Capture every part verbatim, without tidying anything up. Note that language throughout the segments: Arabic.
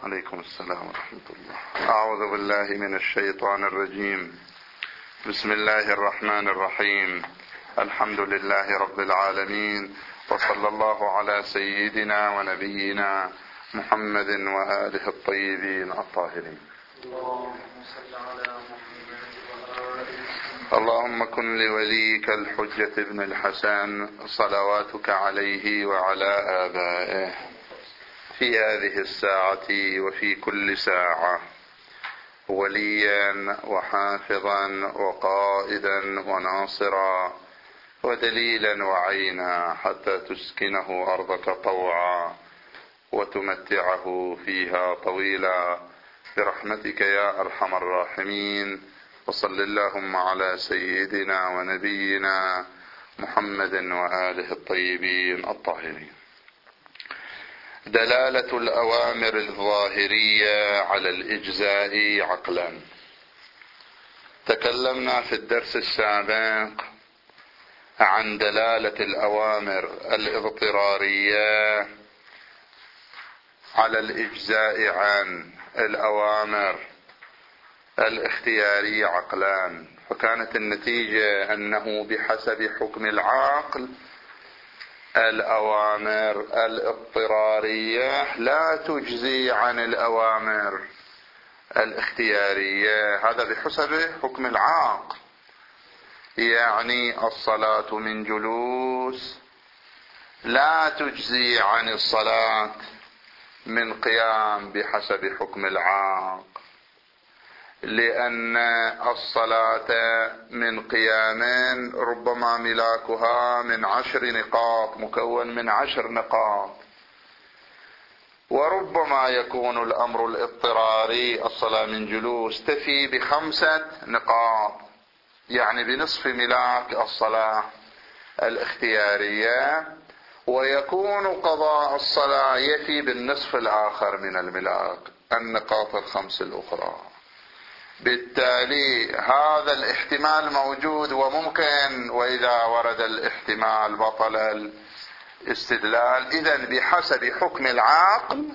عليكم السلام ورحمة الله. أعوذ بالله من الشيطان الرجيم. بسم الله الرحمن الرحيم. الحمد لله رب العالمين، وصلى الله على سيدنا ونبينا محمد وآله الطيبين الطاهرين. اللهم كن لوليك الحجة ابن الحسن صلواتك عليه وعلى آبائه في هذه الساعة وفي كل ساعة وليا وحافظا وقائدا وناصرا ودليلا وعينا، حتى تسكنه أرضك طوعا وتمتعه فيها طويلا برحمتك يا أرحم الراحمين. وصل اللهم على سيدنا ونبينا محمد وآله الطيبين الطاهرين. دلالة الأوامر الظاهرية على الإجزاء عقلا. تكلمنا في الدرس السابق عن دلالة الأوامر الاضطرارية على الإجزاء عن الأوامر الاختيارية عقلان، فكانت النتيجة أنه بحسب حكم العقل الأوامر الاضطرارية لا تجزي عن الأوامر الاختيارية، هذا بحسب حكم العقل. يعني الصلاة من جلوس لا تجزي عن الصلاة من قيام بحسب حكم العقل، لأن الصلاة من قيام ربما ملاكها من عشر نقاط، مكون من عشر نقاط، وربما يكون الأمر الاضطراري الصلاة من جلوس تفي بخمسة نقاط، يعني بنصف ملاك الصلاة الاختيارية، ويكون قضاء الصلاة يفي بالنصف الآخر من الملاك، النقاط الخمس الأخرى. بالتالي هذا الاحتمال موجود وممكن، وإذا ورد الاحتمال بطل الاستدلال. إذن بحسب حكم العقل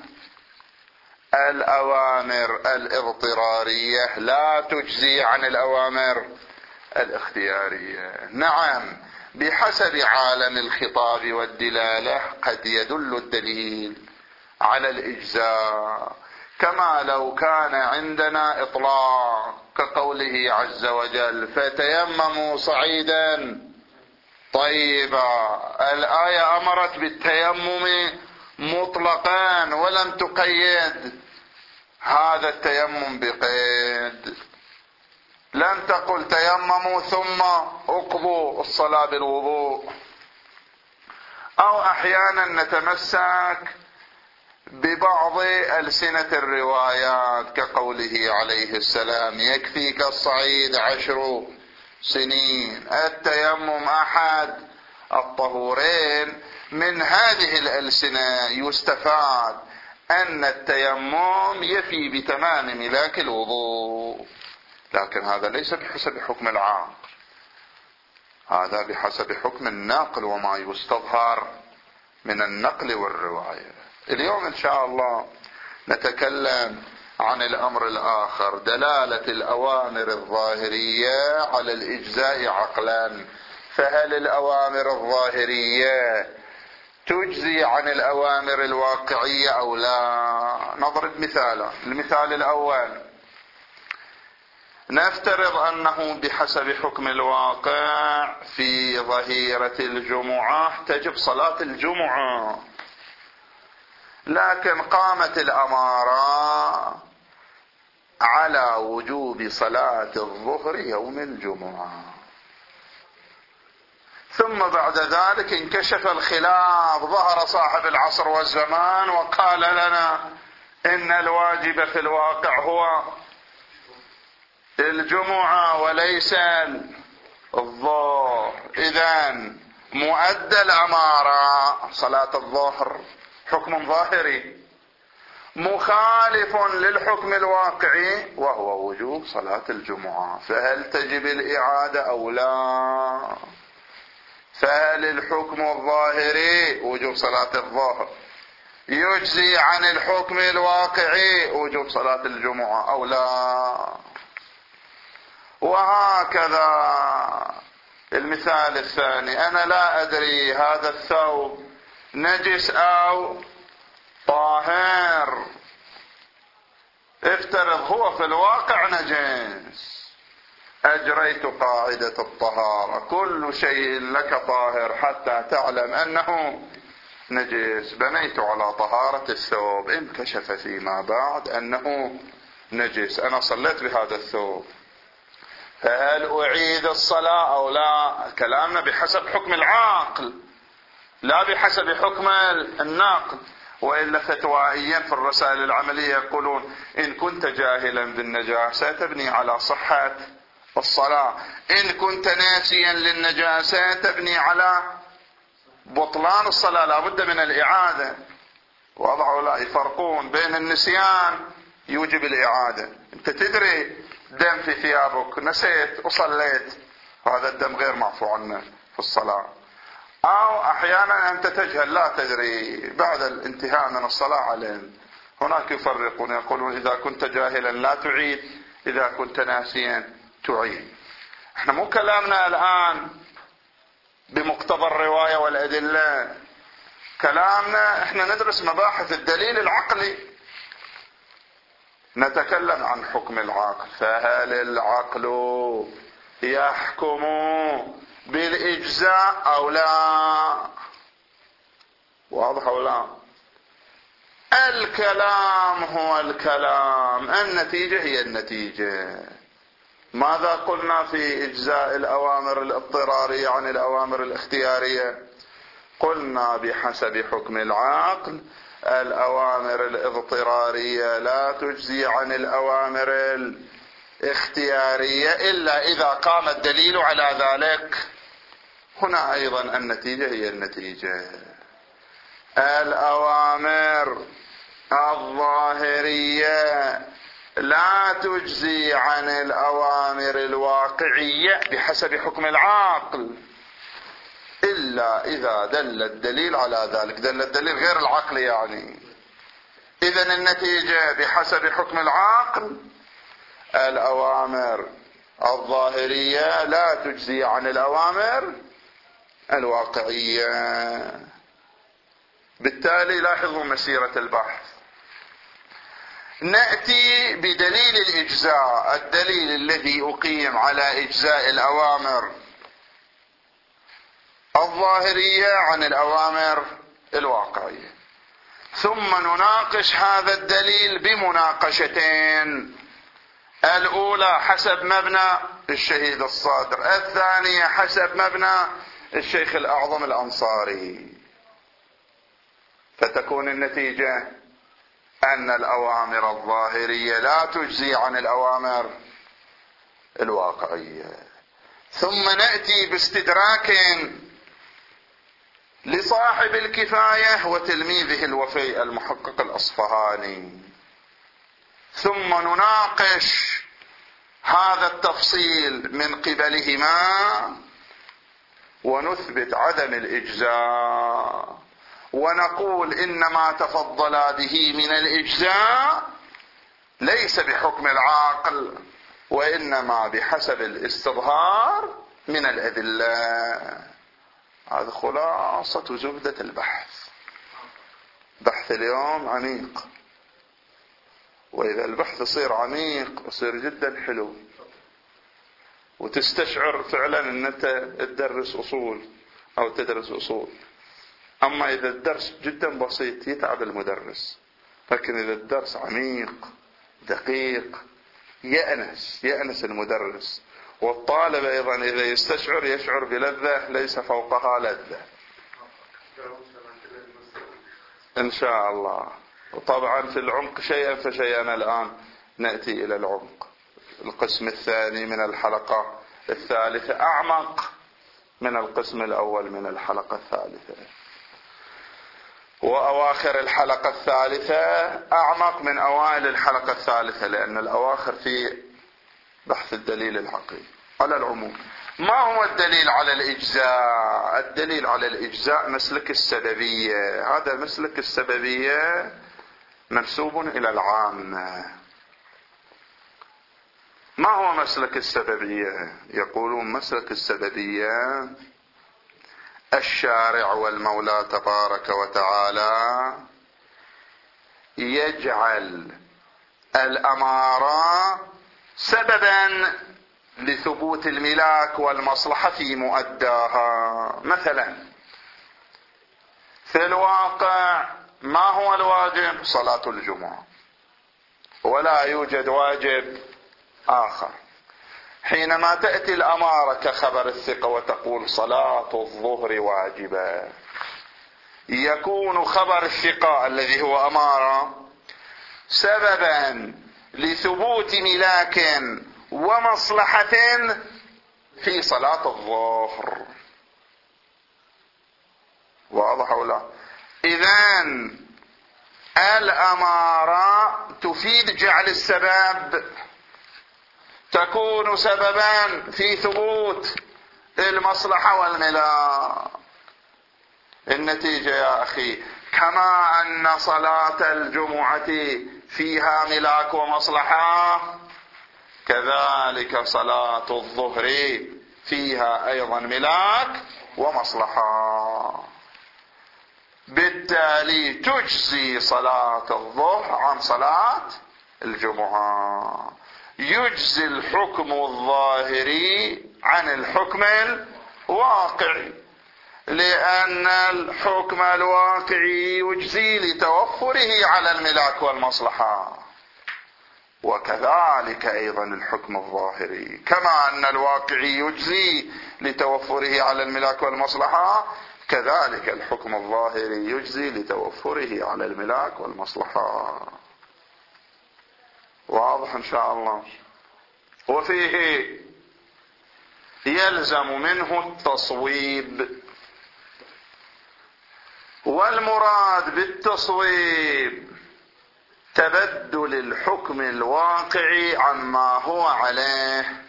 الأوامر الاضطرارية لا تجزي عن الأوامر الاختيارية. نعم، بحسب عالم الخطاب والدلالة قد يدل الدليل على الإجزاء، كما لو كان عندنا إطلاق كقوله عز وجل فتيمموا صعيدا طيبا. الآية أمرت بالتيمم مطلقا ولم تقيد هذا التيمم بقيد، لن تقل تيمموا ثم اقضوا الصلاة بالوضوء. أو أحيانا نتمسك ببعض ألسنة الروايات كقوله عليه السلام يكفيك الصعيد عشر سنين، التيمم أحد الطهورين. من هذه الألسنة يستفاد أن التيمم يفي بتمام ملاك الوضوء، لكن هذا ليس بحسب حكم العقل، هذا بحسب حكم النقل وما يستظهر من النقل والرواية. اليوم إن شاء الله نتكلم عن الأمر الآخر، دلالة الأوامر الظاهرية على الإجزاء عقلا. فهل الأوامر الظاهرية تجزي عن الأوامر الواقعية أو لا؟ نضرب مثالا. المثال الأول، نفترض أنه بحسب حكم الواقع في ظهيرة الجمعة تجب صلاة الجمعة، لكن قامت الأمارة على وجوب صلاة الظهر يوم الجمعة، ثم بعد ذلك انكشف الخلاف، ظهر صاحب العصر والزمان وقال لنا إن الواجب في الواقع هو الجمعة وليس الظهر. إذن مؤدى الأمارة صلاة الظهر حكم ظاهري مخالف للحكم الواقعي وهو وجوب صلاة الجمعة، فهل تجب الإعادة أو لا؟ فهل الحكم الظاهري وجوب صلاة الظهر يجزي عن الحكم الواقعي وجوب صلاة الجمعة أو لا. وهكذا. المثال الثاني، أنا لا أدري هذا الثوب نجس أو طاهر، افترض هو في الواقع نجس، أجريت قاعدة الطهارة، كل شيء لك طاهر حتى تعلم أنه نجس، بنيت على طهارة الثوب، انكشف فيما بعد أنه نجس، أنا صليت بهذا الثوب، فهل أعيد الصلاة أو لا؟ كلامنا بحسب حكم العقل لا بحسب حكم النقل. وإلا فتوائيا في الرسائل العملية يقولون إن كنت جاهلا بالنجاسة تبني على صحة الصلاة، إن كنت ناسيا للنجاسة تبني على بطلان الصلاة، لا بد من الإعادة. وضعوا لا يفرقون بين النسيان يوجب الإعادة، أنت تدري دم في ثيابك نسيت وصليت، هذا الدم غير معفو عنه في الصلاة. أو أحيانا أنت تجهل لا تدري بعد الانتهاء من الصلاة عليهم، هناك يفرقون يقولون إذا كنت جاهلا لا تعيد، إذا كنت ناسيا تعيد. احنا مو كلامنا الآن بمقتضى الرواية والأدلة، كلامنا احنا ندرس مباحث الدليل العقلي، نتكلم عن حكم العقل. فهل العقل يحكم بالإجزاء أو لا؟ واضح أو لا؟ الكلام هو الكلام، النتيجة هي النتيجة. ماذا قلنا في إجزاء الأوامر الاضطرارية عن الأوامر الاختيارية؟ قلنا بحسب حكم العقل الأوامر الاضطرارية لا تجزي عن الأوامر الاختيارية إلا إذا قام الدليل على ذلك. هنا أيضا النتيجة هي النتيجة. الأوامر الظاهرية لا تجزي عن الأوامر الواقعية بحسب حكم العقل إلا إذا دل الدليل على ذلك، دل الدليل غير العقل يعني. إذن النتيجة بحسب حكم العقل الأوامر الظاهرية لا تجزي عن الأوامر الواقعية. بالتالي لاحظوا مسيرة البحث. نأتي بدليل الإجزاء، الدليل الذي أقيم على إجزاء الأوامر الظاهرية عن الأوامر الواقعية، ثم نناقش هذا الدليل بمناقشتين، الأولى حسب مبنى الشهيد الصادر، الثانية حسب مبنى الشيخ الأعظم الأنصاري، فتكون النتيجة أن الأوامر الظاهرية لا تجزي عن الأوامر الواقعية. ثم نأتي باستدراك لصاحب الكفاية وتلميذه الوفي المحقق الأصفهاني، ثم نناقش هذا التفصيل من قبلهما ونثبت عدم الإجزاء، ونقول إن ما تفضلا به من الإجزاء ليس بحكم العقل وإنما بحسب الاستظهار من الأدلة. هذا خلاصة زبدة البحث. بحث اليوم عميق، وإذا البحث يصير عميق يصير جدا حلو، وتستشعر فعلا أن أنت تدرس أصول أو تدرس أصول. أما إذا الدرس جدا بسيط يتعب المدرس، لكن إذا الدرس عميق دقيق يأنس يأنس المدرس، والطالب أيضا إذا يستشعر يشعر بلذة ليس فوقها لذة إن شاء الله. وطبعا في العمق شيئا فشيئا. الآن نأتي إلى العمق. القسم الثاني من الحلقة الثالثة أعمق من القسم الأول من الحلقة الثالثة، وأواخر الحلقة الثالثة أعمق من أوائل الحلقة الثالثة، لأن الأواخر في بحث الدليل العقلي. على العموم ما هو الدليل على الإجزاء؟ الدليل على الإجزاء مسلك السببية. هذا مسلك السببية منسوب إلى العامة. ما هو مسلك السببية؟ يقولون مسلك السببية الشارع والمولى تبارك وتعالى يجعل الأمارة سببا لثبوت الملاك والمصلحة في مؤداها. مثلا في الواقع ما هو الواجب؟ صلاة الجمعة، ولا يوجد واجب آخر. حينما تأتي الأمارة كخبر الثقة وتقول صلاة الظهر واجبة، يكون خبر الثقة الذي هو أمارة سببا لثبوت ملاك ومصلحة في صلاة الظهر. واضح ولا لا؟ إذن الأمارة تفيد جعل السبب، تكون سببا في ثبوت المصلحة والملاك. النتيجة يا أخي كما أن صلاة الجمعة فيها ملاك ومصلحة، كذلك صلاة الظهر فيها أيضا ملاك ومصلحة. بالتالي تجزي صلاة الظهر عن صلاة الجمعة، يجزي الحكم الظاهري عن الحكم الواقعي، لأن الحكم الواقعي يجزي لتوفره على الملاك والمصلحة، وكذلك أيضا الحكم الظاهري كما أن الواقعي يجزي لتوفره على الملاك والمصلحة، كذلك الحكم الظاهري يجزي لتوفره على الملاك والمصلحة. واضح إن شاء الله. وفيه يلزم منه التصويب، والمراد بالتصويب تبدل الحكم الواقعي عما هو عليه.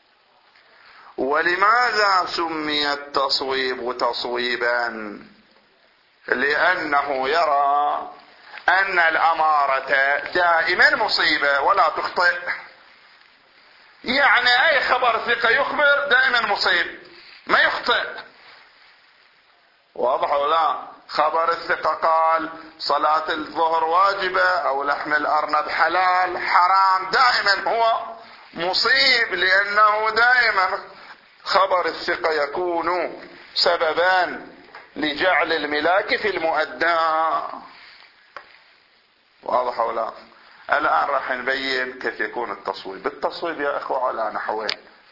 ولماذا سمي التصويب تصويبا؟ لأنه يرى أن الأمارة دائما مصيبة ولا تخطئ. يعني أي خبر ثقة يخبر دائما مصيب ما يخطئ. واضح ولا؟ خبر الثقة قال صلاة الظهر واجبة أو لحم الأرنب حلال حرام، دائما هو مصيب، لأنه دائما خبر الثقة يكون سببا لجعل الملاك في المؤدى. واضح ولا؟ الآن راح نبين كيف يكون التصويب. التصويب يا أخوة على نحوين: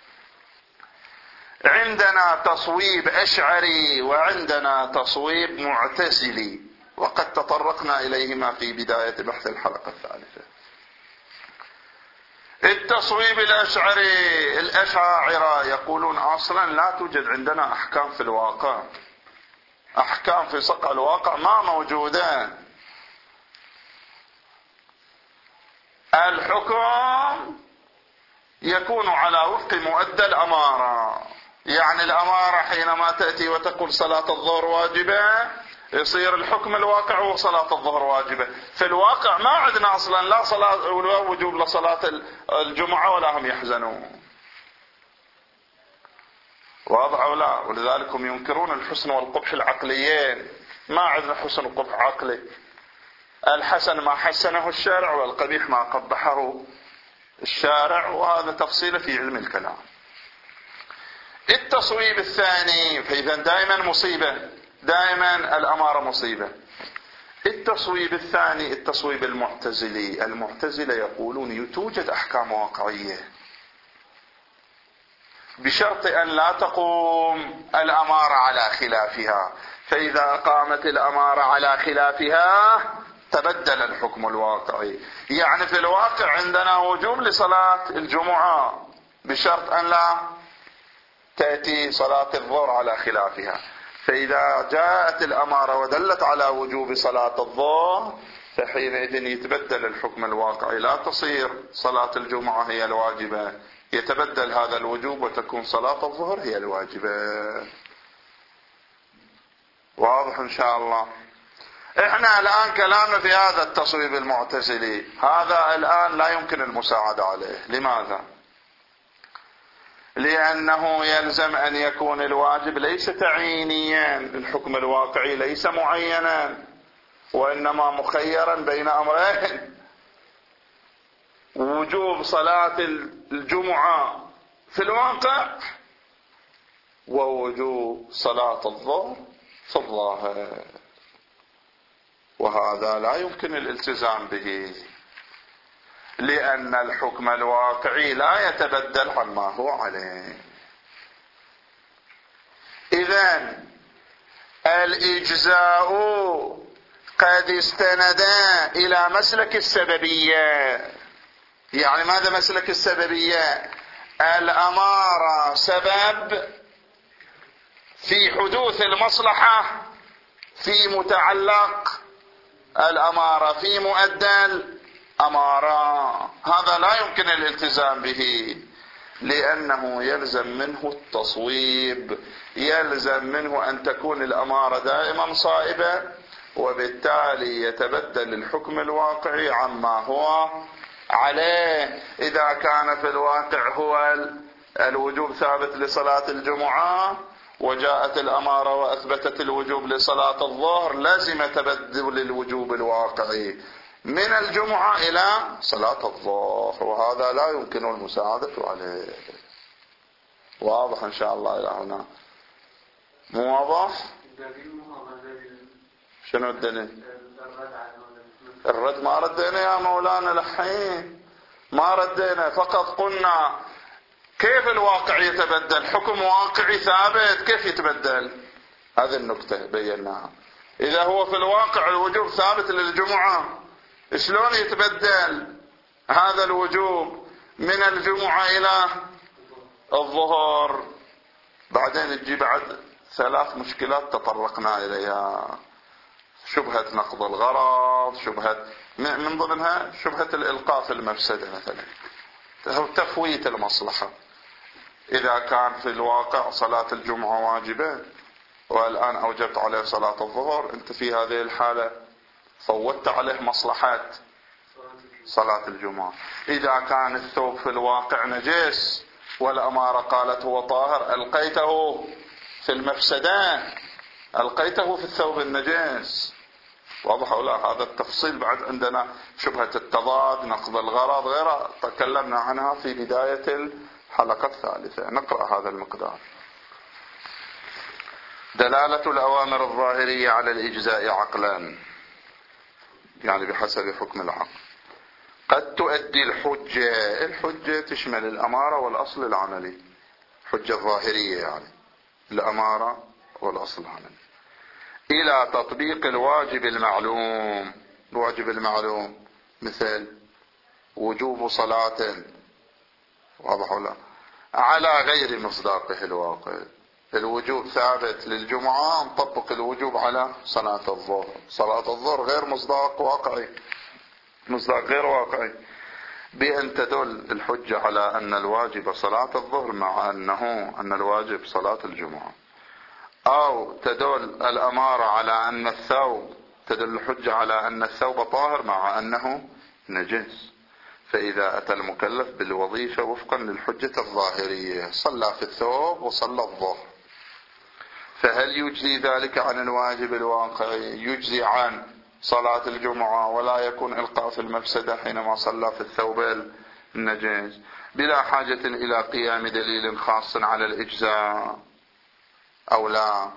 عندنا تصويب أشعري وعندنا تصويب معتزلي، وقد تطرقنا إليهما في بداية بحث الحلقة الثالثة. التصويب الأشعري، الأشاعرة يقولون أصلا لا توجد عندنا أحكام في الواقع، أحكام في صقع الواقع ما موجودة. الحكم يكون على وفق مؤدى الأمارة. يعني الأمارة حينما تأتي وتقول صلاة الظهر واجبة، يصير الحكم الواقع هو صلاة الظهر واجبة. في الواقع ما عندنا أصلا لا صلاة ولا وجوب لصلاة الجمعة ولا هم يحزنون. واضح أو لا؟ ولذلك هم ينكرون الحسن والقبح العقليين. ما عندنا حسن وقبح عقلي. الحسن ما حسنه الشارع والقبيح ما قبحه الشارع، وهذا تفصيل في علم الكلام. التصويب الثاني، فإذا دائما مصيبة، دائما الأمارة مصيبة. التصويب الثاني التصويب المعتزلي. المعتزلة يقولون توجد أحكام واقعية بشرط أن لا تقوم الأمارة على خلافها، فإذا قامت الأمارة على خلافها تبدل الحكم الواقعي. يعني في الواقع عندنا وجوب لصلاة الجمعة بشرط أن لا تأتي صلاة الظهر على خلافها، فإذا جاءت الأمارة ودلت على وجوب صلاة الظهر فحينئذ يتبدل الحكم الواقعي، لا تصير صلاة الجمعة هي الواجبة، يتبدل هذا الوجوب وتكون صلاة الظهر هي الواجبة. واضح إن شاء الله؟ إحنا الآن كلامنا في هذا التصويب المعتزلي، هذا الآن لا يمكن المساعدة عليه. لماذا؟ لأنه يلزم أن يكون الواجب ليس تعيينيا، الحكم الواقعي ليس معينا، وإنما مخيرا بين أمرين: وجوب صلاة الجمعة في الواقع ووجوب صلاة الظهر في الظاهر، وهذا لا يمكن الالتزام به، لأن الحكم الواقعي لا يتبدل عما هو عليه. إذن الإجزاء قد استند إلى مسلك السببية. يعني ماذا مسلك السببية؟ الأمارة سبب في حدوث المصلحة في متعلق الأمارة في مؤدى الأمارة، هذا لا يمكن الالتزام به، لأنه يلزم منه التصويب، يلزم منه أن تكون الأمارة دائما صائبة، وبالتالي يتبدل الحكم الواقعي عما هو عليه. إذا كان في الواقع هو الوجوب ثابت لصلاة الجمعة وجاءت الأمارة وأثبتت الوجوب لصلاة الظهر، لازم تبدل الوجوب الواقعي من الجمعة إلى صلاة الظهر، وهذا لا يمكن المساعدة عليه. واضح إن شاء الله إلى هنا؟ مو واضح؟ شنو الدليل؟ الرد ما ردينا يا مولانا الحين، ما ردينا، فقط قلنا كيف الواقع يتبدل؟ حكم واقعي ثابت كيف يتبدل؟ هذه النقطة بيناها. إذا هو في الواقع الوجوب ثابت للجمعة، شلون يتبدل هذا الوجوب من الجمعة إلى الظهر؟ بعدين تجي بعد ثلاث مشكلات تطرقنا إليها: شبهة نقض الغرض، شبهة من ضمنها شبهة الإلقاء في المفسدة مثلا، تفويت المصلحة. إذا كان في الواقع صلاة الجمعة واجبة والآن أوجبت عليه صلاة الظهر، أنت في هذه الحالة فوتت عليه مصلحات صلاة الجمعة. إذا كان الثوب في الواقع نجس والأمارة قالت هو طاهر، ألقيته في المفسدة، ألقيته في الثوب النجس. واضح ولا؟ هذا التفصيل بعد عندنا شبهة التضاد، نقض الغرض، غيرها تكلمنا عنها في بداية الحلقة الثالثة. نقرأ هذا المقدار: دلالة الأوامر الظاهرية على الإجزاء عقلا، يعني بحسب حكم العقل. قد تؤدي الحجة، الحجة تشمل الأمارة والأصل العملي، حجة ظاهرية يعني الأمارة والأصل العملي، إلى تطبيق الواجب المعلوم. الواجب المعلوم مثل وجوب صلاة، واضح ولا؟ على غير مصداقه الواقع. الوجوب ثابت للجمعة، نطبق الوجوب على صلاة الظهر. صلاة الظهر غير مصداق واقعي، مصداق غير واقعي، بأن تدل الحجة على أن الواجب صلاة الظهر مع أنه أن الواجب صلاة الجمعة، أو تدل الأمارة على أن الثوب، تدل الحجة على أن الثوب طاهر مع أنه نجس. فإذا أتى المكلف بالوظيفة وفقا للحجة الظاهرية، صلى في الثوب وصلى الظهر، فهل يجزي ذلك عن الواجب الواقعي؟ يجزي عن صلاة الجمعة ولا يكون إلقاء في المفسدة حينما صلى في الثوب النجس، بلا حاجة إلى قيام دليل خاص على الإجزاء أو لا؟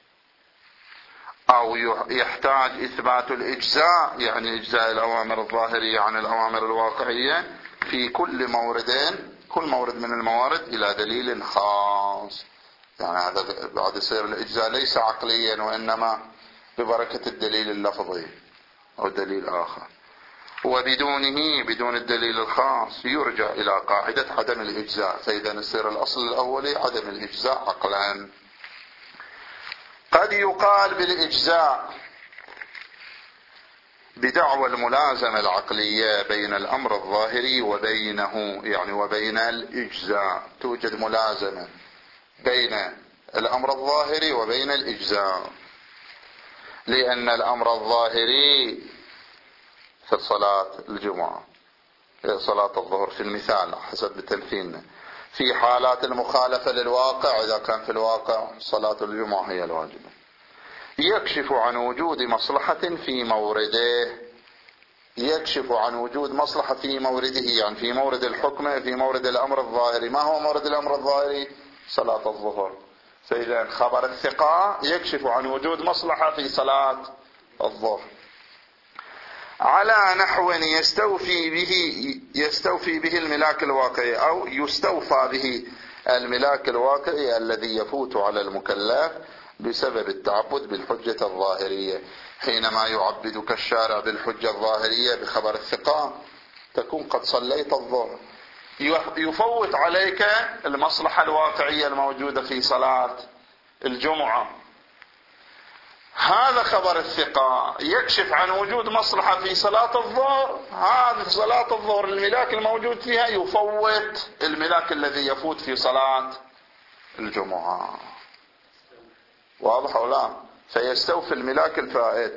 أو يحتاج إثبات الإجزاء، يعني إجزاء الأوامر الظاهرية عن الأوامر الواقعية في كل موردين، كل مورد من الموارد إلى دليل خاص. يعني هذا بعد يصير الإجزاء ليس عقليا، وإنما ببركة الدليل اللفظي أو دليل آخر. وبدونه، بدون الدليل الخاص، يرجع إلى قاعدة عدم الإجزاء، فإذا يصير الأصل الأولي عدم الإجزاء عقلا. قد يقال بالإجزاء بدعوى الملازمة العقلية بين الأمر الظاهري وبينه، يعني وبين الإجزاء. توجد ملازمة بين الأمر الظاهري وبين الإجزاء، لأن الأمر الظاهري في صلاة الجمعة، صلاة الظهر في المثال حسب تمثيلنا، في حالات المخالفة للواقع إذا كان في الواقع صلاة الجمعة هي الواجبة، يكشف عن وجود مصلحة في مورده، يكشف عن وجود مصلحة في مورده، يعني في مورد الحكم، في مورد الأمر الظاهري. ما هو مورد الأمر الظاهري؟ صلاة الظهر. فإذا خبر الثقة يكشف عن وجود مصلحة في صلاة الظهر على نحو يستوفي به يستوفي به الملاك الواقعي، أو يستوفى به الملاك الواقعي الذي يفوت على المكلف بسبب التعبد بالحجة الظاهرية. حينما يعبدك الشارع بالحجة الظاهرية بخبر الثقة تكون قد صليت الظهر، يفوت عليك المصلحة الواقعية الموجودة في صلاة الجمعة. هذا خبر الثقة يكشف عن وجود مصلحة في صلاة الظهر، هذه صلاة الظهر الملاك الموجود فيها يفوت الملاك الذي يفوت في صلاة الجمعة. واضح أو لا؟ فيستوفي الملاك الفائت.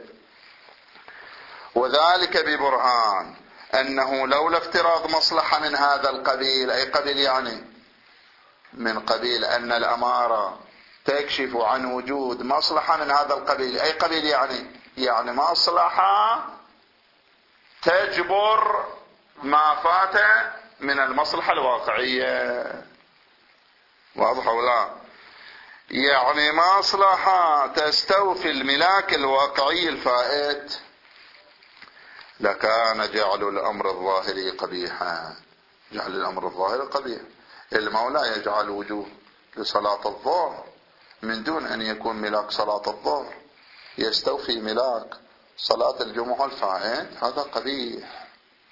وذلك ببرهان أنه لولا افتراض مصلحة من هذا القبيل، أي قبيل يعني من قبيل أن الأمارة تكشف عن وجود مصلحة من هذا القبيل، أي قبيل يعني يعني مصلحة تجبر ما فات من المصلحة الواقعية. واضح أو لا؟ يعني مصلحة تستوفي الملاك الواقعي الفائت، لكان جعل الأمر الظاهري قبيحا. جعل الأمر الظاهري قبيح. المولى يجعل وجود لصلاة الظهر من دون أن يكون ملاك صلاة الظهر يستوفي ملاك صلاة الجمعة الفائت، هذا قبيح،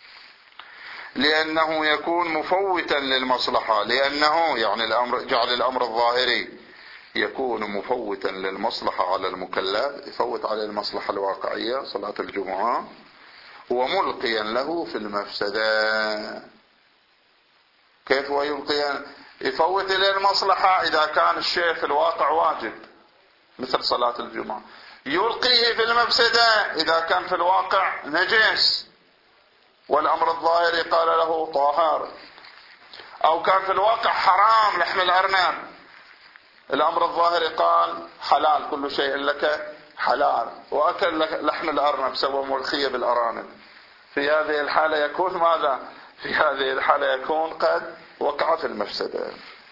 لأنه يكون مفوتا للمصلحة، لأنه يعني الأمر جعل الأمر الظاهري يكون مفوتا للمصلحة على المكلف، يفوت على المصلحة الواقعية صلاة الجمعة، وملقيا له في المفسدة. كيف هو يلقي؟ يفوت إلى المصلحة إذا كان الشيء في الواقع واجب مثل صلاة الجمعة، يلقيه في المفسدة إذا كان في الواقع نجس والأمر الظاهري قال له طاهر، أو كان في الواقع حرام لحم الأرنب، الأمر الظاهري قال حلال كل شيء لك حلال، وأكل لحم الأرنب سوى ملخية بالأرانب. في هذه الحالة يكون ماذا؟ في هذه الحالة يكون قد وقع في المفسدة.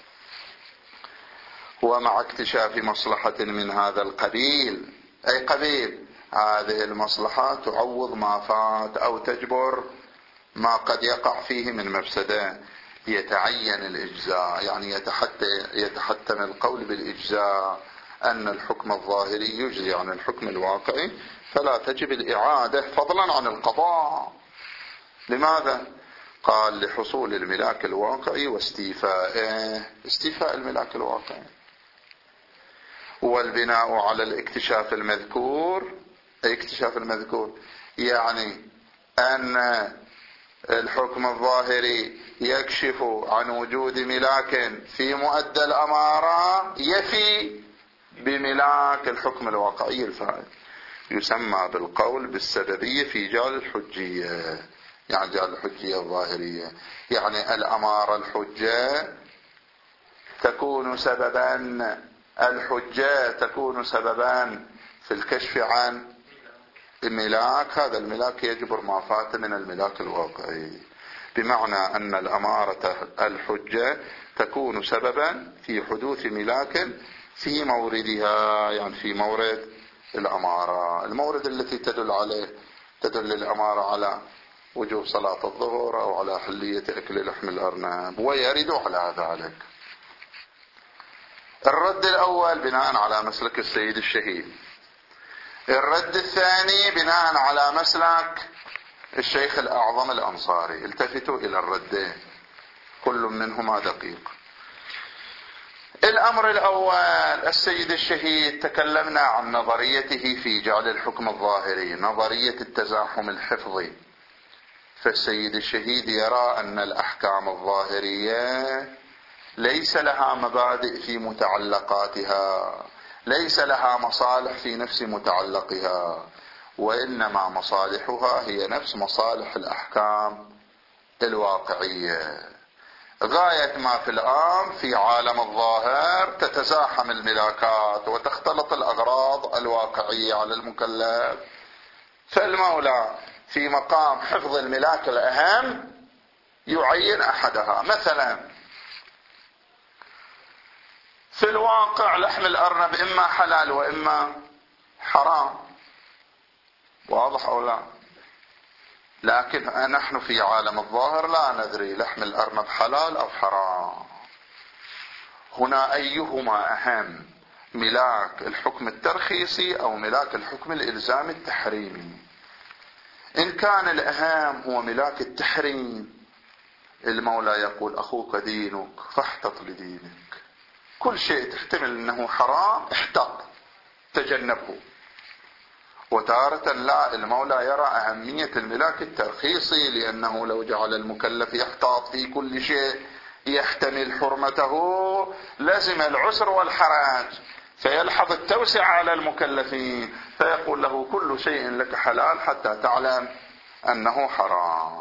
ومع اكتشاف مصلحة من هذا القبيل، أي قبيل هذه المصلحة تعوض ما فات أو تجبر ما قد يقع فيه من مفسدة، يتعين الإجزاء، يعني يتحتم القول بالإجزاء، أن الحكم الظاهري يجزي عن الحكم الواقعي، فلا تجب الإعادة فضلا عن القضاء. لماذا؟ قال لحصول الملاك الواقعي واستيفائه، استيفاء الملاك الواقعي. والبناء على الاكتشاف المذكور، أي اكتشاف المذكور يعني أن الحكم الظاهري يكشف عن وجود ملاك في مؤدى الأمارة يفي بملاك الحكم الواقعي الفائت، يسمى بالقول بالسببية في جعل الحجية، يعني جعل الحجية الظاهرية، يعني الأمارة الحجة تكون سببا، الحجة تكون سببا في الكشف عن الملاك، هذا الملاك يجبر ما فات من الملاك الواقعي، بمعنى أن الأمارة الحجة تكون سببا في حدوث ملاك في موردها، يعني في مورد الأمارة، المورد التي تدل عليه، تدل الأمارة على وجوب صلاة الظهر أو على حلية أكل لحم الأرنب، ويرد على ذلك. الرد الأول بناء على مسلك السيد الشهيد. الرد الثاني بناء على مسلك الشيخ الأعظم الأنصاري. التفتوا إلى الردين كل منهما دقيق. الأمر الأول، السيد الشهيد تكلمنا عن نظريته في جعل الحكم الظاهري، نظرية التزاحم الحفظي. فالسيد الشهيد يرى أن الأحكام الظاهرية ليس لها مبادئ في متعلقاتها، ليس لها مصالح في نفس متعلقها، وإنما مصالحها هي نفس مصالح الأحكام الواقعية. غاية ما في الأمر في عالم الظاهر تتزاحم الملاكات وتختلط الأغراض الواقعية على المكلف، فالمولى في مقام حفظ الملاك الأهم يعين أحدها. مثلا في الواقع لحم الأرنب إما حلال وإما حرام، واضح أو لا؟ لكن نحن في عالم الظاهر لا ندري لحم الأرنب حلال أو حرام. هنا أيهما أهم، ملاك الحكم الترخيصي أو ملاك الحكم الإلزامي التحريمي؟ إن كان الأهم هو ملاك التحريم، المولى يقول أخوك دينك فاحتط لدينك، كل شيء تحتمل أنه حرام احتط تجنبه. وتارة لا، المولى يرى أهمية الملاك الترخيصي، لأنه لو جعل المكلف يحتاط في كل شيء يحتمل حرمته لزم العسر والحرج، فيلحظ التوسع على المكلفين، فيقول له كل شيء لك حلال حتى تعلم أنه حرام.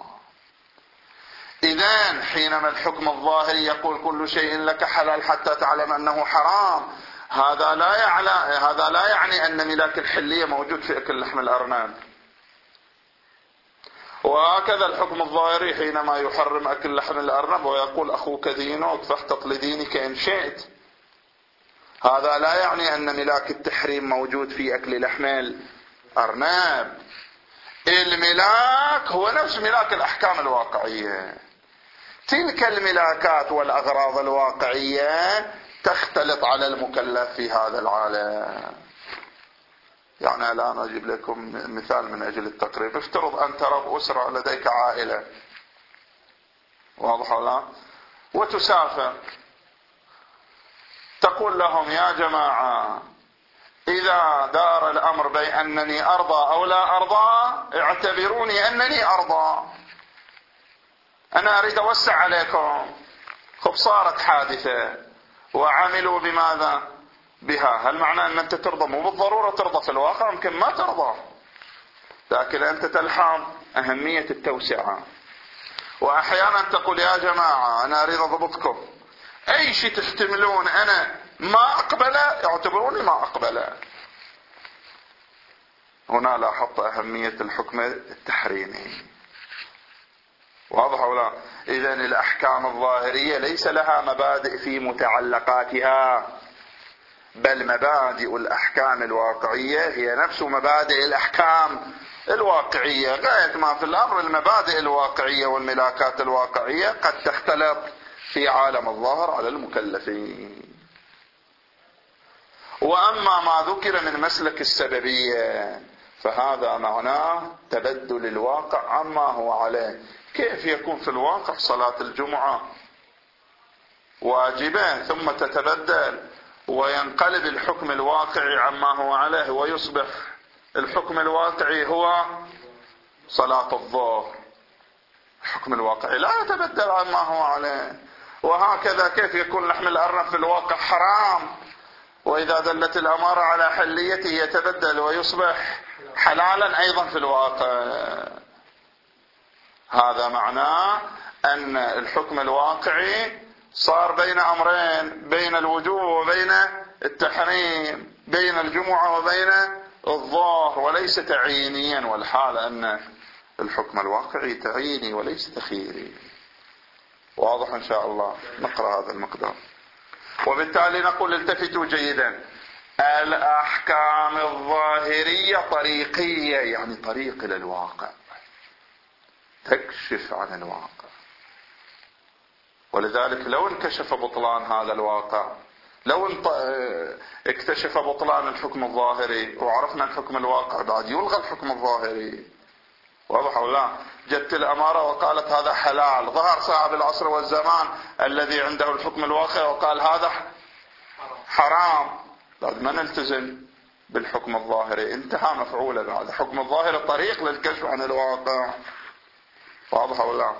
إذن حينما الحكم الظاهري يقول كل شيء لك حلال حتى تعلم أنه حرام، هذا لا يعني هذا لا يعني أن ملاك الحلية موجود في أكل لحم الأرنب. وهكذا الحكم الظاهري حينما يحرم أكل لحم الأرنب ويقول أخوك دينك فاحتط لدينك إن شئت، هذا لا يعني أن ملاك التحريم موجود في أكل لحم الأرنب. الملاك هو نفس ملاك الأحكام الواقعية. تلك الملاكات والأغراض الواقعية تختلط على المكلف في هذا العالم. يعني الآن أجيب لكم مثال من أجل التقريب. افترض أنت رب أسرة، لديك عائلة، واضح ولا؟ وتسافر، تقول لهم يا جماعة إذا دار الأمر بين أنني أرضى أو لا أرضى اعتبروني أنني أرضى، أنا أريد أوسع عليكم. خب صارت حادثة وعملوا بماذا بها، هل معنى أن أنت ترضى؟ مو بالضرورة ترضى، في الواقع يمكن ما ترضى، لكن أنت تلحظ أهمية التوسعة. وأحيانا تقول يا جماعة أنا أريد أضبطكم، أي شيء تحتملون أنا ما أقبله اعتبروني ما أقبله. هنا لاحظت أهمية الحكم التحريمي، واضح ولا؟ إذن الأحكام الظاهرية ليس لها مبادئ في متعلقاتها، بل مبادئ الأحكام الواقعية هي نفس مبادئ الأحكام الواقعية. غاية ما في الأمر المبادئ الواقعية والملاكات الواقعية قد تختلط في عالم الظاهر على المكلفين. وأما ما ذكر من مسلك السببية فهذا معناه تبدل الواقع عما هو عليه. كيف يكون في الواقع صلاة الجمعة واجبة ثم تتبدل وينقلب الحكم الواقعي عما هو عليه ويصبح الحكم الواقعي هو صلاة الظهر؟ الحكم الواقعي لا يتبدل عما هو عليه. وهكذا كيف يكون لحم الأرنب في الواقع حرام وإذا دلت الأمارة على حليته يتبدل ويصبح حلالا أيضا في الواقع؟ هذا معناه أن الحكم الواقعي صار بين أمرين، بين الوجوب وبين التحريم، بين الجمعة وبين الظهر، وليس تعيينيا، والحال أن الحكم الواقعي تعييني وليس تخييري. واضح إن شاء الله؟ نقرأ هذا المقدار. وبالتالي نقول التفتوا جيدا، الأحكام الظاهرية طريقية، يعني طريق إلى الواقع، تكشف عن الواقع. ولذلك لو انكشف بطلان هذا الواقع، لو اكتشف بطلان الحكم الظاهري وعرفنا الحكم الواقع، بعد يلغى الحكم الظاهري. واضح أو لا؟ جت الأمارة وقالت هذا حلال، ظهر صاحب العصر والزمان الذي عنده الحكم الواقع وقال هذا حرام لازم ما نلتزم بالحكم الظاهري، انتهى مفعوله بعد. حكم الظاهر طريق للكشف عن الواقع. واضح ولا لا؟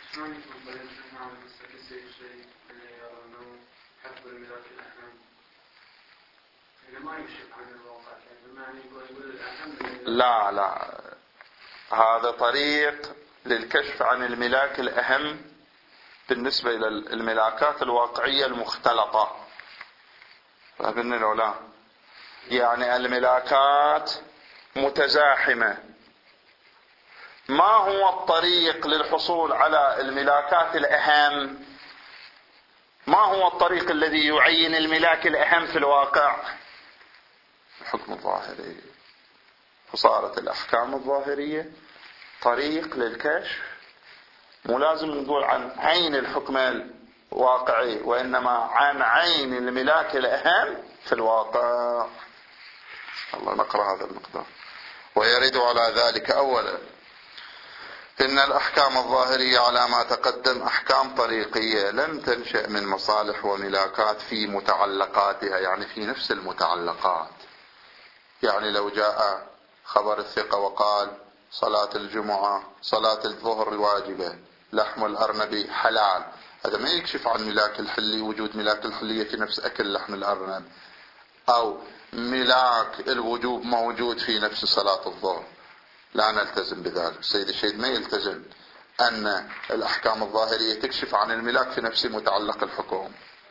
لا لا، هذا طريق للكشف عن الملاك الأهم بالنسبة إلى الملاكات الواقعية المختلطة. فهمنا لو لا؟ يعني الملاكات متزاحمة. ما هو الطريق للحصول على الملاكات الأهم؟ ما هو الطريق الذي يعين الملاك الأهم في الواقع؟ الحكم الظاهري. فصارت الأحكام الظاهرية طريق للكشف. مو لازم نقول عن عين الحكم الواقعي، وإنما عن عين الملاك الأهم في الواقع. الله نقرأ هذا المقدار. ويرد على ذلك أولا إن الأحكام الظاهرية على ما تقدم أحكام طريقية لم تنشأ من مصالح وملاكات في متعلقاتها، يعني في نفس المتعلقات. يعني لو جاء خبر الثقة وقال صلاة الجمعة صلاة الظهر الواجبة لحم الأرنب حلال، هذا ما يكشف عن ملاك الحلي، وجود ملاك الحلية في نفس أكل لحم الأرنب، أو ملاك الوجوب موجود في نفس صلاة الظهر. لا نلتزم بذلك. السيد الشهيد ما يلتزم أن الأحكام الظاهرية تكشف عن الملاك في نفس متعلق الحكم.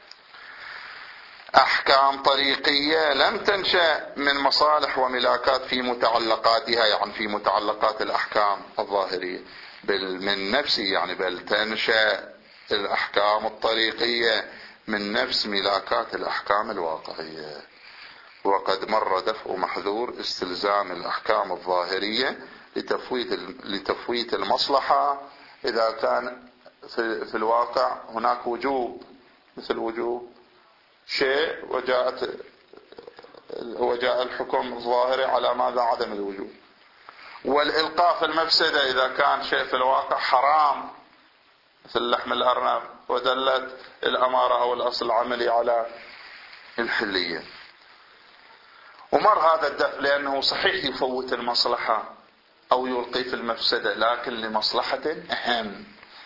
أحكام طريقية لم تنشأ من مصالح وملاكات في متعلقاتها، يعني في متعلقات الأحكام الظاهرية بل من نفسه، يعني بل تنشأ الأحكام الطريقية من نفس ملاكات الأحكام الواقعية. وقد مر دفع محذور استلزام الأحكام الظاهرية لتفويت لتفويت المصلحة إذا كان في الواقع هناك وجوب، مثل وجوب شيء وجاءت وجاء الحكم الظاهري على ماذا؟ عدم الوجوب. والإلقاء في المفسدة إذا كان شيء في الواقع حرام مثل لحم الأرنب ودلت الأمارة أو الأصل العملي على الحلية. ومر هذا الدفع لأنه صحيح يفوت المصلحة أو يلقي في المفسدة، لكن لمصلحة أهم.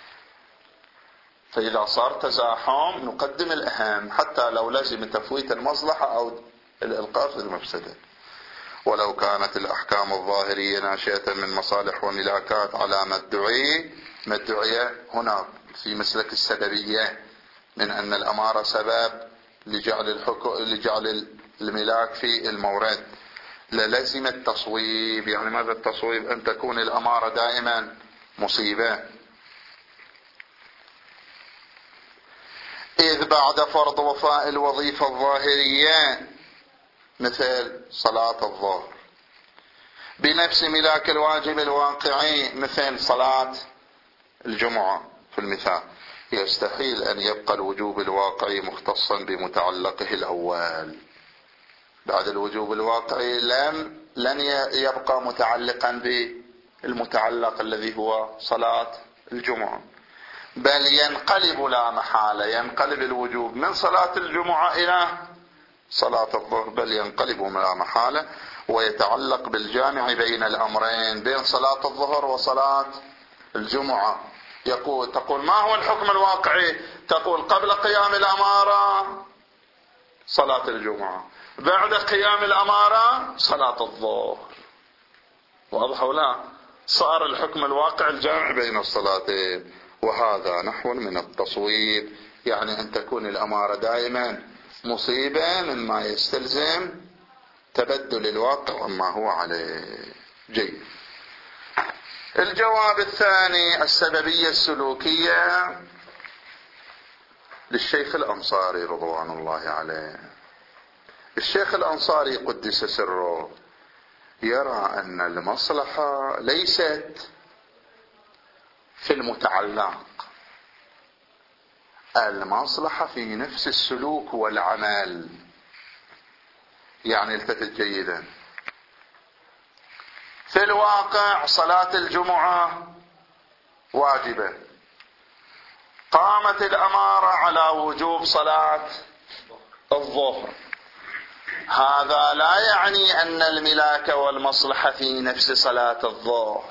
فإذا صار تزاحم نقدم الأهم حتى لو لزم تفويت المصلحة أو الإلقاء في المفسدة. ولو كانت الأحكام الظاهرية ناشئة من مصالح وملاكات على ما ادعي ما ادعي هنا في مسلك السببية من أن الأمارة سبب لجعل الحكم لجعل الملاك في المورد، للزم التصويب. يعني ماذا التصويب؟ أن تكون الأمارة دائما مصيبة. إذ بعد فرض وفاء الوظيفة الظاهرية مثل صلاة الظهر بنفس ملاك الواجب الواقعي مثل صلاة الجمعة في المثال، يستحيل أن يبقى الوجوب الواقعي مختصا بمتعلقه الأول. بعد الوجوب الواقعي لم لن يبقى متعلقا بالمتعلق الذي هو صلاة الجمعة، بل ينقلب لا محالة، ينقلب الوجوب من صلاة الجمعة إلى صلاة الظهر، بل ينقلب لا محالة ويتعلق بالجامع بين الأمرين، بين صلاة الظهر وصلاة الجمعة. يقول تقول ما هو الحكم الواقعي؟ تقول قبل قيام الأمارة صلاة الجمعة، بعد قيام الأمارة صلاة الظهر. واضح ولا؟ صار الحكم الواقع الجامع بين الصلاتين. وهذا نحو من التصويب، يعني أن تكون الأمارة دائما مصيبة مما يستلزم تبدل الواقع وما هو عليه. جيد. الجواب الثاني السببية السلوكية للشيخ الأنصاري رضوان الله عليه. الشيخ الأنصاري قدس سره يرى أن المصلحة ليست في المتعلق، المصلحة في نفس السلوك والعمل. يعني التفت جيدا، في الواقع صلاة الجمعة واجبة، قامت الأمارة على وجوب صلاة الظهر، هذا لا يعني أن الملاك والمصلحة في نفس صلاة الظهر،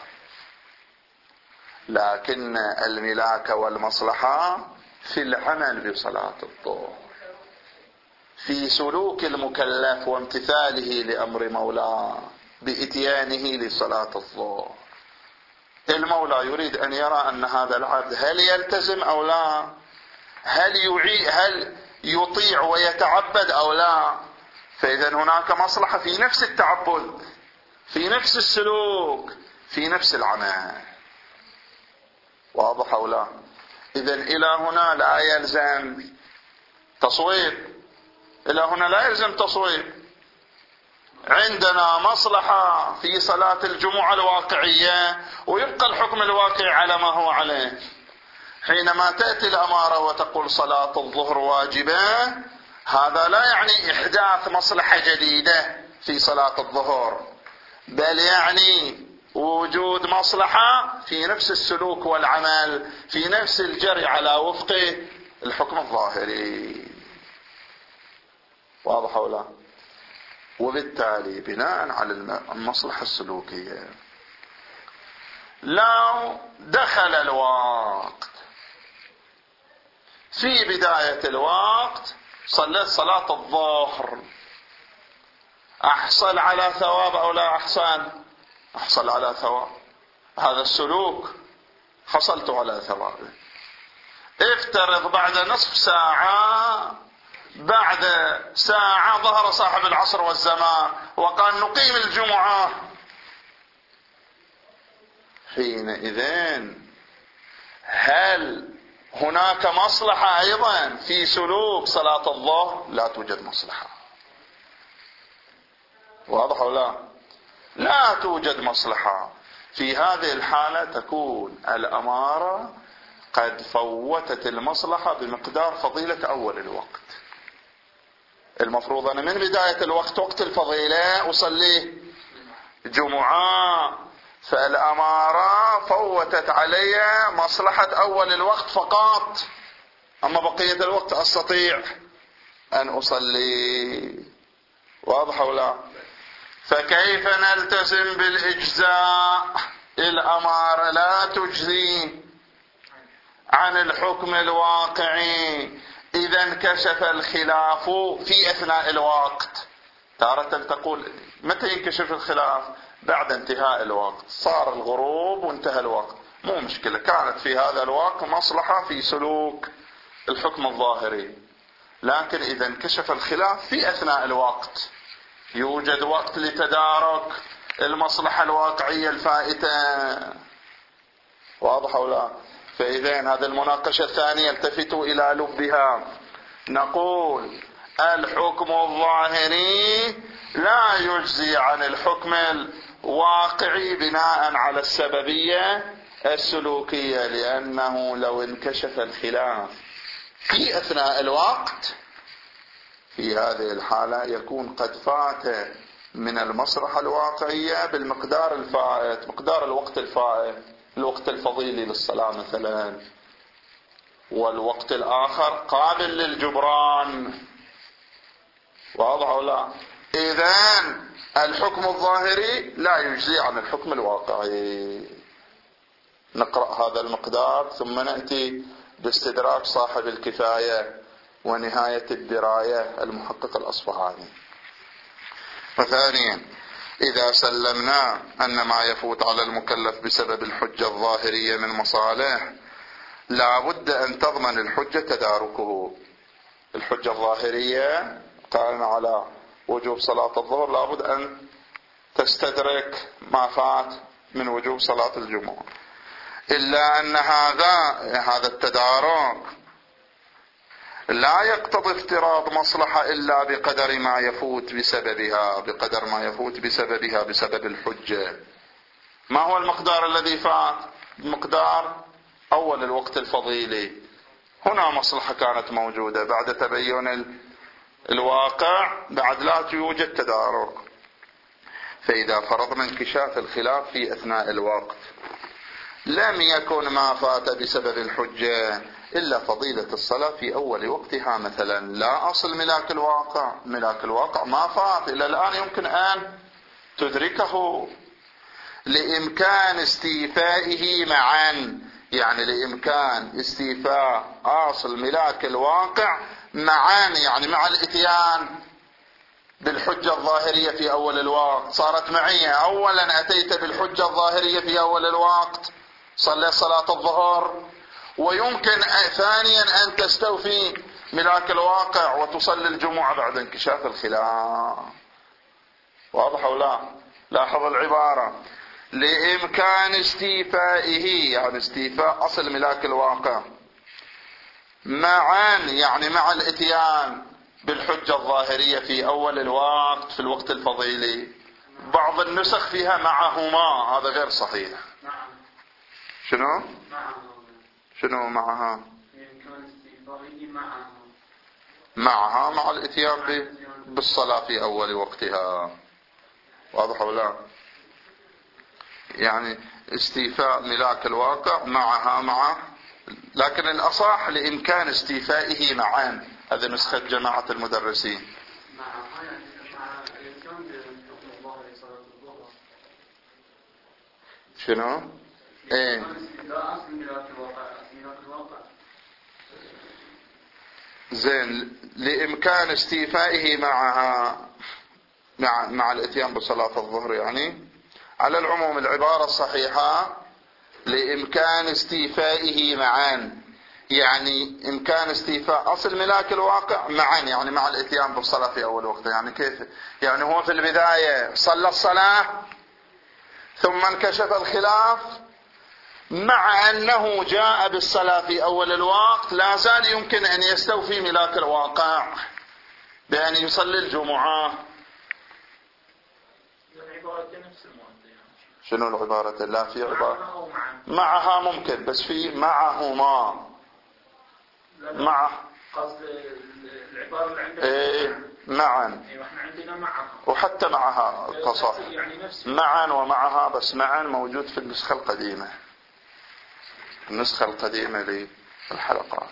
لكن الملاك والمصلحة في العمل بصلاة الظهر، في سلوك المكلف وامتثاله لأمر مولاه بإتيانه لصلاة الظهر. المولى يريد أن يرى أن هذا العبد هل يلتزم أو لا، هل يعي هل يطيع ويتعبد أو لا. فإذا هناك مصلحة في نفس التعبد، في نفس السلوك، في نفس العمل. واضح أو لا؟ إذا إلى هنا لا يلزم تصويب، إلى هنا لا يلزم تصويب. عندنا مصلحة في صلاة الجمعة الواقعية ويبقى الحكم الواقعي على ما هو عليه. حينما تأتي الأمارة وتقول صلاة الظهر واجبة، هذا لا يعني إحداث مصلحة جديدة في صلاة الظهر، بل يعني وجود مصلحة في نفس السلوك والعمل، في نفس الجري على وفق الحكم الظاهري. واضح ولا؟ وبالتالي بناء على المصلحة السلوكية، لو دخل الوقت في بداية الوقت صليت صلاة الظهر، أحصل على ثواب أو لا أحصل؟ أحصل على ثواب، هذا السلوك حصلت على ثوابه. افترض بعد نصف ساعة، بعد ساعة ظهر صاحب العصر والزمان وقال نقيم الجمعة، حينئذ هل هناك مصلحة أيضا في سلوك صلاة الظهر؟ لا توجد مصلحة. واضح ولا لا؟ لا توجد مصلحة. في هذه الحالة تكون الأمارة قد فوتت المصلحة بمقدار فضيلة أول الوقت. المفروض أنا من بداية الوقت وقت الفضيلة أصلي جمعة، فالأمارة فوتت علي مصلحة أول الوقت فقط، أما بقية الوقت أستطيع أن أصلي. واضح ولا؟ فكيف نلتزم بالإجزاء؟ الأمارة لا تجزي عن الحكم الواقعي إذا انكشف الخلاف في أثناء الوقت. تارة تقول متى ينكشف الخلاف؟ بعد انتهاء الوقت، صار الغروب وانتهى الوقت، مو مشكلة، كانت في هذا الوقت مصلحة في سلوك الحكم الظاهري. لكن إذا انكشف الخلاف في أثناء الوقت، يوجد وقت لتدارك المصلحة الواقعية الفائتة. واضح أو لا؟ فإذا هذه المناقشة الثانية التفتوا إلى لبها. نقول الحكم الظاهري لا يجزي عن الحكم الواقعي بناء على السببية السلوكية، لأنه لو انكشف الخلاف في أثناء الوقت، في هذه الحالة يكون قد فات من المصلحة الواقعية بالمقدار الفائت، مقدار الوقت الفائت، الوقت الفضيلي للصلاة مثلا، والوقت الآخر قابل للجبران. واضح ولا؟ إذن الحكم الظاهري لا يجزي عن الحكم الواقعي. نقرأ هذا المقدار ثم نأتي باستدراك صاحب الكفاية ونهاية الدراية المحقق الأصفهاني. وثانيا، إذا سلمنا أن ما يفوت على المكلف بسبب الحجة الظاهرية من مصالح، لا بد أن تضمن الحجة تداركه. الحجة الظاهرية قائمة على وجوب صلاة الظهر، لا بد أن تستدرك ما فات من وجوب صلاة الجمعة، إلا أن هذا هذا التدارك لا يقتضي افتراض مصلحة إلا بقدر ما يفوت بسببها، بقدر ما يفوت بسببها بسبب الحجة. ما هو المقدار الذي فات؟ مقدار أول الوقت الفضيلي. هنا مصلحة كانت موجودة، بعد تبين الواقع بعد لا يوجد تدارك. فإذا فرضنا انكشاف الخلاف في أثناء الوقت لم يكن ما فات بسبب الحجة إلا فضيلة الصلاة في أول وقتها مثلا. لا أصل ملاك الواقع، ملاك الواقع ما فات إلى الآن يمكن أن تدركه لإمكان استيفائه معا، يعني لإمكان استيفاء أصل ملاك الواقع معا، يعني مع الإتيان بالحجة الظاهرية في أول الوقت. صارت معية، أولا أتيت بالحجة الظاهرية في أول الوقت صلى صلاة الظهر، ويمكن ثانيا أن تستوفي ملاك الواقع وتصلي الجمعة بعد انكشاف الخلاف. واضح أو لا؟ لاحظ العبارة، لإمكان استيفائه، يعني استيفاء أصل ملاك الواقع معا، يعني مع الاتيان بالحجة الظاهرية في أول الوقت في الوقت الفضيلي. بعض النسخ فيها معهما، هذا غير صحيح. شنو؟ شنو معها؟ معها مع الاتيان بالصلاة في أول وقتها. واضح ولا لا؟ يعني استيفاء ملاك الواقع معها مع، لكن الأصح لإمكان استيفائه معا. هذا نسخة جماعة المدرسين. شنو؟ ايه زين، لإمكان استيفائه معها مع مع الاتيان بصلاة الظهر. يعني على العموم العبارة الصحيحة لإمكان استيفائه معا، يعني إمكان استيفاء أصل ملاك الواقع معا، يعني مع الاتيان بالصلاة في أول وقت. يعني كيف؟ يعني هو في البداية صلى الصلاة ثم انكشف الخلاف، مع أنه جاء بالصلاة في أول الوقت لا زال يمكن أن يستوفي ملاك الواقع بأن يصلي الجمعة. شنو العبارة؟ لا في عبارة معها ممكن، بس في معهما مع قصد العبارة اللي عندنا ايه معا. ايوه احنا عندنا معها وحتى معها تصح يعني نفس معا ومعها، بس معا موجود في النسخة القديمة، النسخة القديمة للحلقات.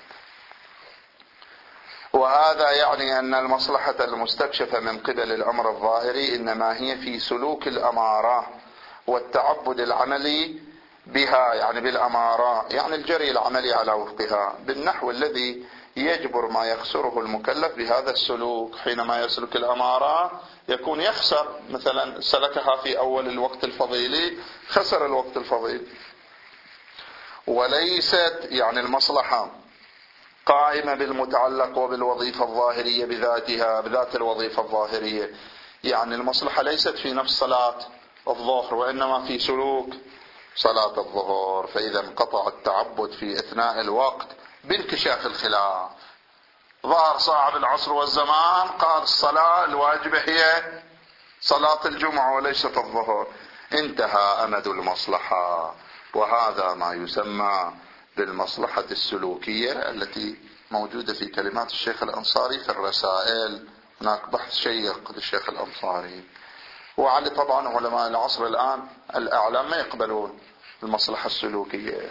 وهذا يعني أن المصلحة المستكشفة من قبل الأمر الظاهري إنما هي في سلوك الأمارة والتعبد العملي بها، يعني بالأمارة، يعني الجري العملي على وفقها بالنحو الذي يجبر ما يخسره المكلف بهذا السلوك. حينما يسلك الأمارة يكون يخسر، مثلا سلكها في أول الوقت الفضيلي خسر الوقت الفضيل. وليست يعني المصلحة قائمة بالمتعلق وبالوظيفة الظاهرية بذاتها، بذات الوظيفة الظاهرية. يعني المصلحة ليست في نفس صلاة الظهر، وإنما في سلوك صلاة الظهر. فإذا انقطع التعبد في أثناء الوقت بانكشاف الخلاف، ظهر صاحب العصر والزمان قال الصلاة الواجبة هي صلاة الجمعة وليست الظهر، انتهى أمد المصلحة. وهذا ما يسمى بالمصلحة السلوكية التي موجودة في كلمات الشيخ الأنصاري في الرسائل. هناك بحث شيق للشيخ الأنصاري. وعلى طبعا علماء العصر الآن الأعلام ما يقبلون المصلحة السلوكية.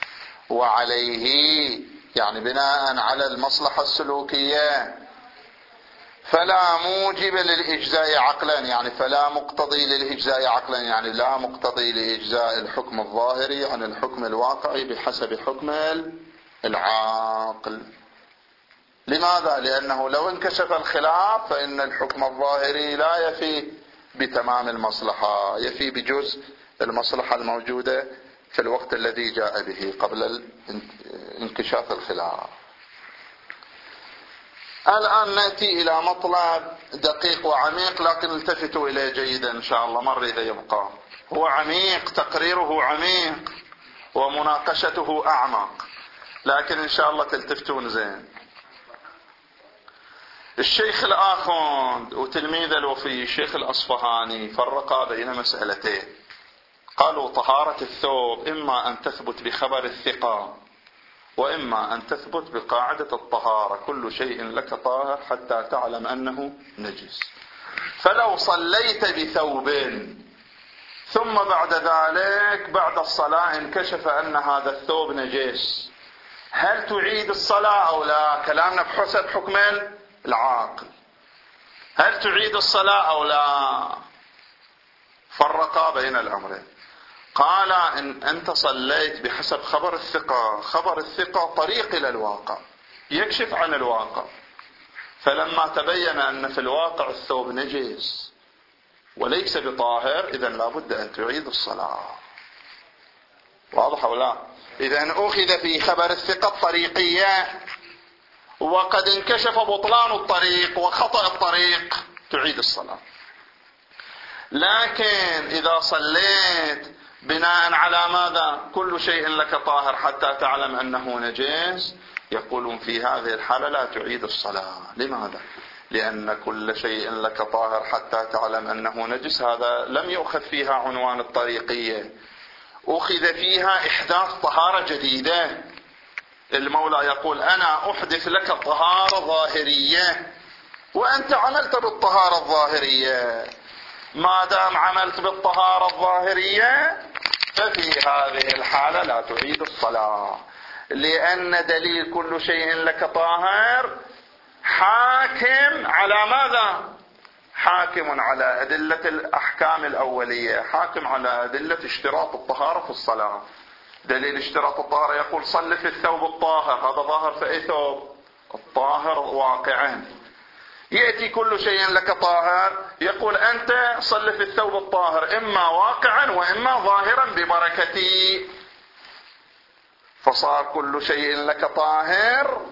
وعليه يعني بناء على المصلحة السلوكية فلا موجب للإجزاء عقلا، يعني فلا مقتضي للإجزاء عقلا، يعني لا مقتضي لإجزاء الحكم الظاهري عن الحكم الواقعي بحسب حكم العاقل. لماذا؟ لأنه لو انكشف الخلاف فإن الحكم الظاهري لا يفي بتمام المصلحة، يفي بجزء المصلحة الموجودة في الوقت الذي جاء به قبل انكشاف الخلاف. الآن نأتي إلى مطلب دقيق وعميق، لكن التفتوا إليه جيدا إن شاء الله، مر إذا يبقى. هو عميق، تقريره عميق ومناقشته أعمق، لكن إن شاء الله تلتفتون زين. الشيخ الآخوند وتلميذ الوفي الشيخ الأصفهاني فرقا بين مسألتين. قالوا طهارة الثوب إما أن تثبت بخبر الثقة، وإما أن تثبت بقاعدة الطهارة، كل شيء لك طاهر حتى تعلم أنه نجس. فلو صليت بثوب ثم بعد ذلك بعد الصلاة انكشف أن هذا الثوب نجس، هل تعيد الصلاة أو لا؟ كلامنا بحسب حكم العاقل، هل تعيد الصلاة أو لا؟ فرقا بين الأمرين. قال إن أنت صليت بحسب خبر الثقة، خبر الثقة طريق إلى الواقع يكشف عن الواقع، فلما تبين أن في الواقع الثوب نجس وليس بطاهر إذن لابد أن تعيد الصلاة. واضح أو لا؟ إذن أخذ في خبر الثقة الطريقية وقد انكشف بطلان الطريق وخطأ الطريق تعيد الصلاة. لكن إذا صليت بناء على ماذا؟ كل شيء لك طاهر حتى تعلم أنه نجس، يقولون في هذه الحالة لا تعيد الصلاة. لماذا؟ لأن كل شيء لك طاهر حتى تعلم أنه نجس هذا لم يؤخذ فيها عنوان الطريقية، أخذ فيها إحداث طهارة جديدة. المولى يقول أنا أحدث لك طهارة ظاهرية وأنت عملت بالطهارة الظاهرية، ما دام عملت بالطهارة الظاهرية ففي هذه الحالة لا تعيد الصلاة، لأن دليل كل شيء لك طاهر حاكم على ماذا؟ حاكم على أدلة الأحكام الأولية، حاكم على أدلة اشتراط الطهارة في الصلاة. دليل اشتراط الطهارة يقول صل في الثوب الطاهر، هذا ظاهر في أي ثوب؟ الطاهر واقعا. يأتي كل شيء لك طاهر يقول أنت صل في الثوب الطاهر إما واقعا وإما ظاهرا ببركتي، فصار كل شيء لك طاهر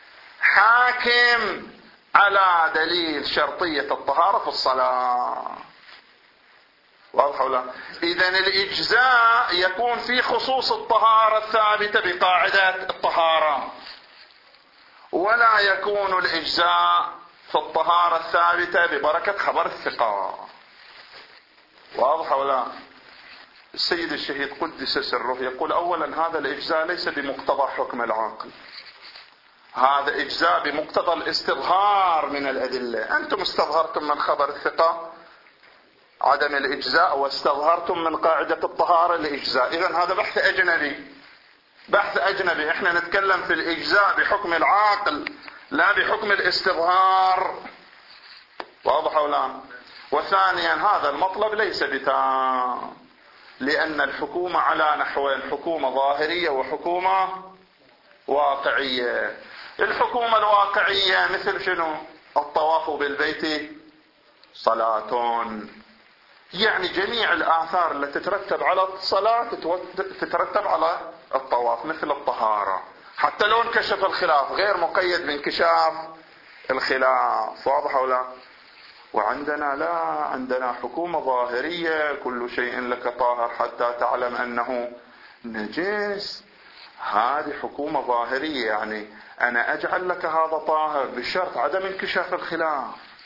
حاكم على دليل شرطية الطهارة في الصلاة. واضح ولا؟ إذن الإجزاء يكون في خصوص الطهارة الثابتة بقاعدة الطهارة، ولا يكون الإجزاء في الطهارة الثابتة ببركة خبر الثقة. واضح ولا؟ السيد الشهيد قدس سره يقول أولا هذا الإجزاء ليس بمقتضى حكم العاقل، هذا إجزاء بمقتضى الاستظهار من الأدلة. أنتم استظهرتم من خبر الثقة عدم الإجزاء واستظهرتم من قاعدة الطهارة الإجزاء، إذن هذا بحث أجنبي، بحث أجنبي. إحنا نتكلم في الإجزاء بحكم العاقل لا بحكم الاستظهار. واضح أو لا؟ وثانيا هذا المطلب ليس بتام، لأن الحكومة على نحوين، حكومة ظاهرية وحكومة واقعية. الحكومة الواقعية مثل شنو؟ الطواف بالبيت صلاة، يعني جميع الآثار التي تترتب على الصلاة تترتب على الطواف، مثل الطهارة حتى لو انكشف الخلاف غير مقيد بانكشاف الخلاف. واضح أو لا؟ وعندنا لا، عندنا حكومة ظاهرية كل شيء لك طاهر حتى تعلم أنه نجس، هذه حكومة ظاهرية، يعني أنا أجعل لك هذا طاهر بشرط عدم انكشاف الخلاف.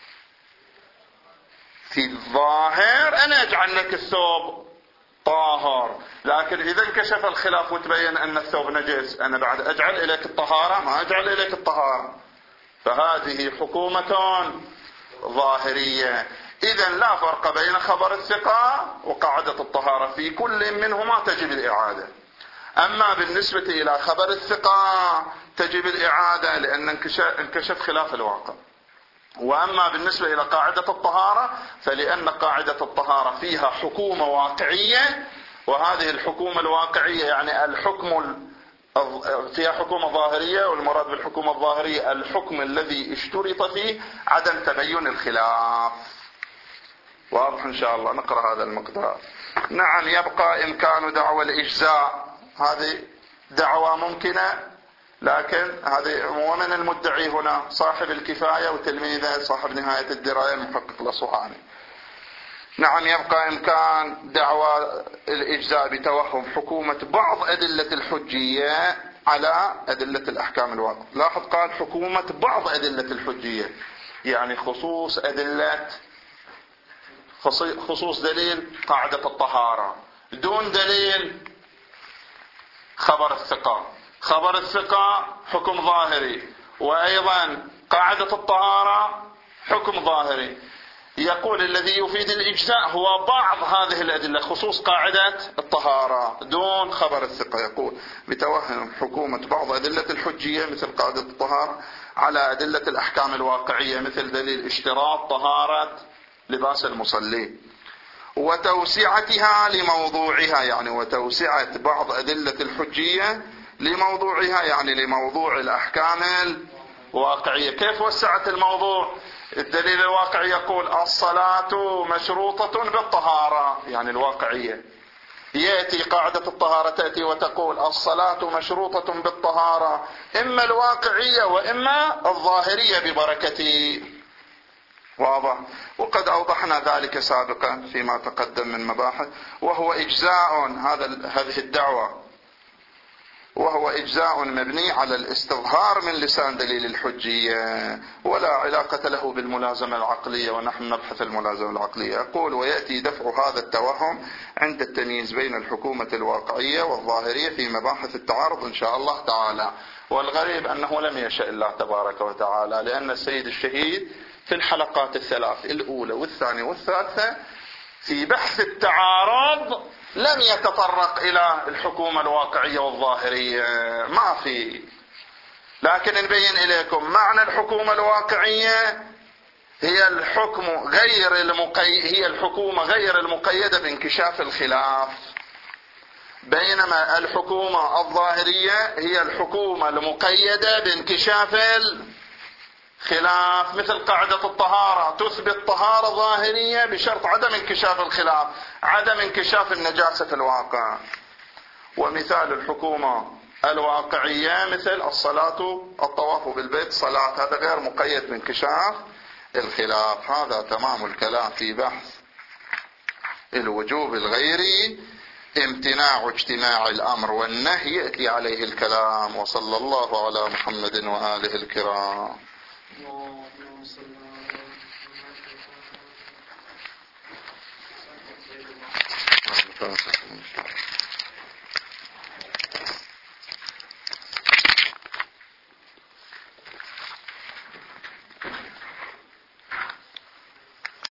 في الظاهر أنا أجعل لك الثوب طاهر، لكن إذا انكشف الخلاف وتبين أن الثوب نجس أنا بعد أجعل إليك الطهارة؟ ما أجعل إليك الطهارة. فهذه حكومة ظاهرية. إذن لا فرق بين خبر الثقة وقاعدة الطهارة، في كل منهما تجب الإعادة. أما بالنسبة إلى خبر الثقة تجب الإعادة لأن انكشف خلاف الواقع. وأما بالنسبة إلى قاعدة الطهارة فلأن قاعدة الطهارة فيها حكومة واقعية، وهذه الحكومة الواقعية يعني الحكم فيها حكومة ظاهرية، والمراد بالحكومة الظاهرية الحكم الذي اشترط فيه عدم تبين الخلاف. واضح إن شاء الله؟ نقرأ هذا المقدار. نعم، يبقى إمكان دعوى الإجزاء، هذه دعوى ممكنة، لكن هذه ومن المدعي هنا صاحب الكفاية وتلميذه صاحب نهاية الدراية المحقق الأصفهاني. نعم، يبقى إمكان دعوى الإجزاء بتوهم حكومة بعض أدلة الحجية على أدلة الأحكام الواقع. لاحظ قال حكومة بعض أدلة الحجية، يعني خصوص أدلة خصوص دليل قاعدة الطهارة دون دليل خبر الثقة. خبر الثقة حكم ظاهري، وأيضا قاعدة الطهارة حكم ظاهري. يقول الذي يفيد الإجزاء هو بعض هذه الأدلة، خصوص قاعدة الطهارة دون خبر الثقة. يقول بتوهم حكومة بعض أدلة الحجية مثل قاعدة الطهارة على أدلة الأحكام الواقعية مثل دليل اشتراط طهارة لباس المصلي، وتوسعتها لموضوعها، يعني وتوسعة بعض أدلة الحجية لموضوعها، يعني لموضوع الأحكام الواقعية. كيف وسعت الموضوع؟ الدليل الواقعي يقول الصلاة مشروطة بالطهارة، يعني الواقعية. يأتي قاعدة الطهارة تأتي وتقول الصلاة مشروطة بالطهارة، إما الواقعية وإما الظاهرية ببركتي. واضح؟ وقد أوضحنا ذلك سابقا فيما تقدم من مباحث. وهو إجزاء، هذا هذه الدعوة وهو إجزاء مبني على الاستظهار من لسان دليل الحجية، ولا علاقة له بالملازمة العقلية، ونحن نبحث الملازمة العقلية. أقول ويأتي دفع هذا التوهم عند التمييز بين الحكومة الواقعية والظاهرية في مباحث التعارض إن شاء الله تعالى. والغريب أنه لم يشاء الله تبارك وتعالى، لأن السيد الشهيد في الحلقات الثلاث الأولى والثانية والثالثة في بحث التعارض لم يتطرق إلى الحكومة الواقعية والظاهرية، ما في. لكن نبين إليكم معنى الحكومة الواقعية هي الحكم غير المقيد، هي الحكومة غير المقيدة بانكشاف الخلاف، بينما الحكومة الظاهرية هي الحكومة المقيدة بانكشاف الخلاف. مثل قاعدة الطهارة تثبت طهارة ظاهرية بشرط عدم انكشاف الخلاف، عدم انكشاف النجاسة في الواقع. ومثال الحكومة الواقعية مثل الصلاة، الطواف بالبيت صلاة، هذا غير مقيد بانكشاف الخلاف. هذا تمام الكلام في بحث الوجوب الغيري، امتناع اجتماع الأمر والنهي يأتي عليه الكلام. وصلى الله على محمد وآله الكرام. Thank you.